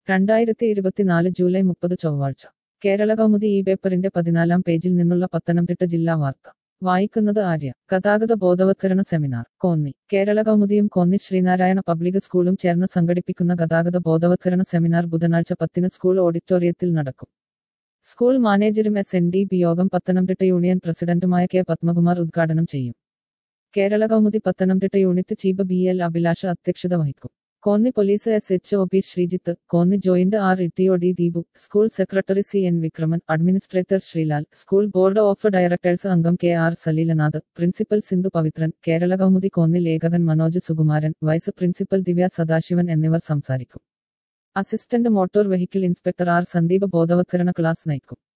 2024 July 30 ചൊവ്വാഴ്ച കേരള കൗമുദി ഈ പേപ്പറിന്റെ 14-ാം പേജിൽ നിന്നുള്ള പത്തനംതിട്ട ജില്ലാ വാർത്ത വായിക്കുന്നത് ആര്യ. ഗതാഗത ബോധവത്കരണ സെമിനാർ കോന്നി. കേരള കൗമുദിയും കോന്നി ശ്രീനാരായണ പബ്ലിക് സ്കൂളും ചേർന്ന് സംഘടിപ്പിക്കുന്ന ഗതാഗത ബോധവത്കരണ സെമിനാർ ബുധനാഴ്ച 10-ന് സ്കൂൾ ഓഡിറ്റോറിയത്തിൽ നടക്കും. സ്കൂൾ മാനേജരും SNDP യോഗം പത്തനംതിട്ട യൂണിയൻ പ്രസിഡന്റുമായ കെ പത്മകുമാർ ഉദ്ഘാടനം ചെയ്യും. Kerala Kaumudi Pathanamthitta unit chief BL Abhilash അധ്യക്ഷത വഹിക്കും. Konni police SHO P Sreejith, Konni joint RTO D Deepu, school secretary CN Vikraman, administrator Sreelal, school board of directors അംഗം KR സലീലനാഥ്, പ്രിൻസിപ്പൽ സിന്ധു പവിത്രൻ, കേരള കൗമുദി കോന്നി ലേഖകൻ മനോജ് സുകുമാരൻ, വൈസ് പ്രിൻസിപ്പൽ ദിവ്യ സദാശിവൻ എന്നിവർ സംസാരിക്കും. Assistant motor vehicle inspector R Sandeep ബോധവത്കരണ ക്ലാസ് നയിക്കും.